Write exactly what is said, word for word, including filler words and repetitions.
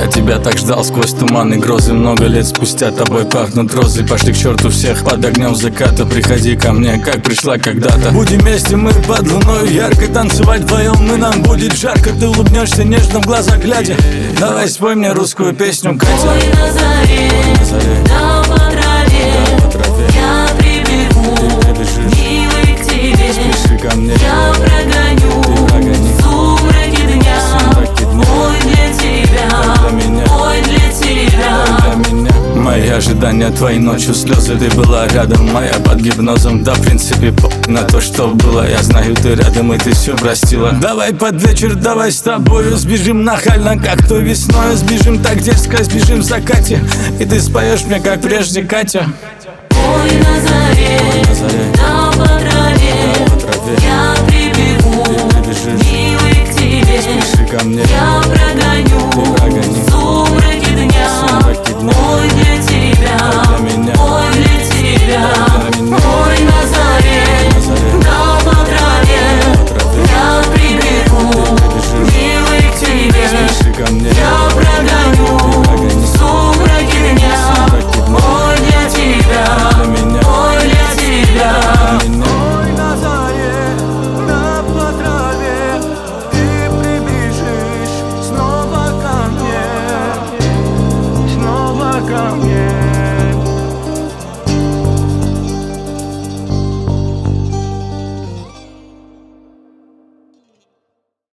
Я тебя так ждал сквозь туман и грозы. Много лет спустя тобой пахнут розы. Пошли к черту всех под огнем заката. Приходи ко мне, как пришла когда-то. Будем вместе мы под луной ярко танцевать вдвоем, и нам будет жарко. Ты улыбнешься нежно в глаза глядя. Давай спой мне русскую песню, Катя. Ой, на заре, да по траве, я прибегу, милый, к тебе. Спеши ко мне, я прогоню сумраки дня. Ой, для тебя, ой, для тебя. Мои ожидания, твои ночью слезы. Ты была рядом, моя под гипнозом. Да, в принципе, по на то, что было. Я знаю, ты рядом, и ты все простила. Давай под вечер, давай с тобою сбежим нахально, как той весной. Сбежим так дерзко, сбежим в закате. И ты споешь мне, как прежде, Катя. Ой, на заре, да по траве, я прибегу, милый, к тебе. Спеши ко мне, я прогоню сумраки